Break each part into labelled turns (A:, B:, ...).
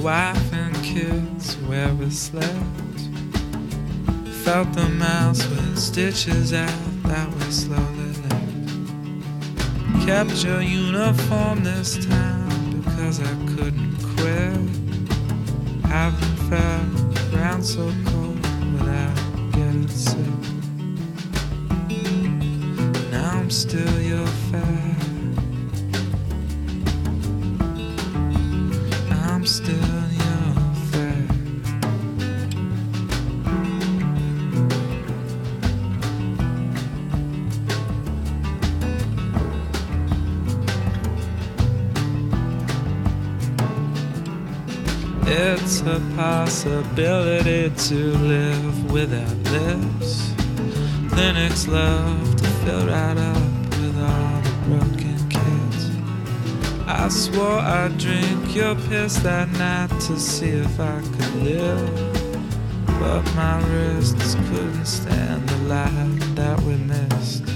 A: wife and kids where we slept. Felt the mouse with stitches out that we slowly left. Kept your uniform this time because I couldn't quit. Haven't felt ground so cold without getting sick. Now I'm still your fare. I'm still your fare. It's a possibility to live without lips. Clinics love to fill right up with all the broken kids. I swore I'd drink your piss that night to see if I could live, but my wrists couldn't stand the light that we missed.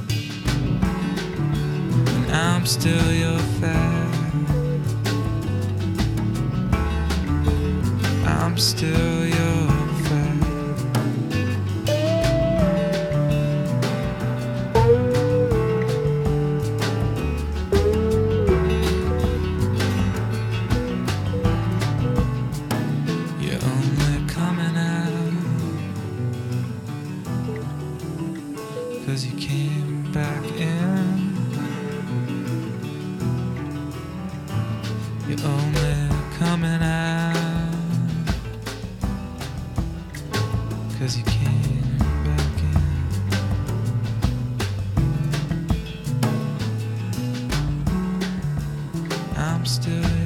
A: And I'm still your fare. I'm still your fare. You're only coming out 'cause you came back in. You're only coming out 'cause you came back in. I'm still